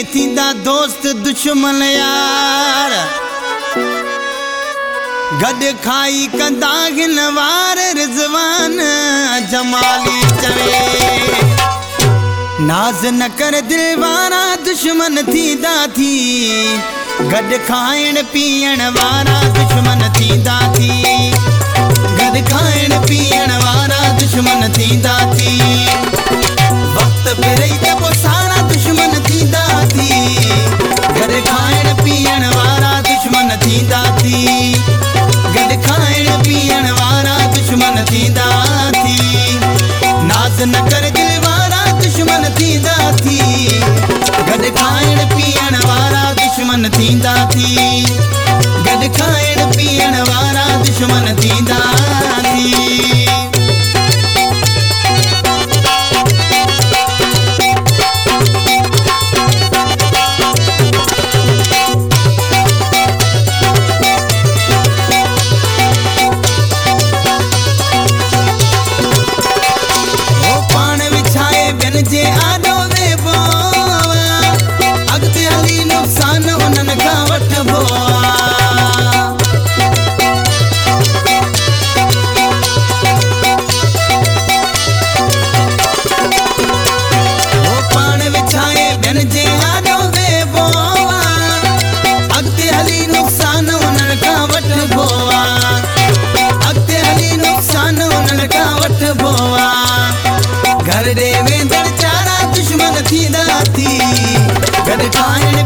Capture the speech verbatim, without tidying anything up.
थींदा दोस्त दुश्मन यार गॾु खाई कंदा हिन वार रिज़वान जमाली चवे नाज़ न कर दिल वारा दुश्मन थींदा थी गॾु खाइण पीअण वारा दुश्मन थींदा थी गॾु खाइण पीअण वारा दुश्मन थींदा थी वक़्तु फिरई त पोइ सारा दुश्मन थींदा थी गॾु खाइण पीअण वारा दुश्मन थींदा थी गॾु खाइण पीअण वारा दुश्मन थींदा थी नाज़ न कर दिल वारा दुश्मन थींदा थी गॾु खाइण पीअण वारा दुश्मन थींदा थी गॾु खाइण पीअण वारा दुश्मन थींदा थी जे आॾो वेबो अॻिते हली नुक़सान उन्हनि खां वठिबो पाण विछाए ॿियनि जे आॾो वेबो अॻिते हली नुक़सान उन्हनि खां वठिबो अॻिते हली नुक़सान उन्हनि खां वठिबो घर ॾे वेंदड़ चारा दुश्मन थींदा थी गॾु खाइण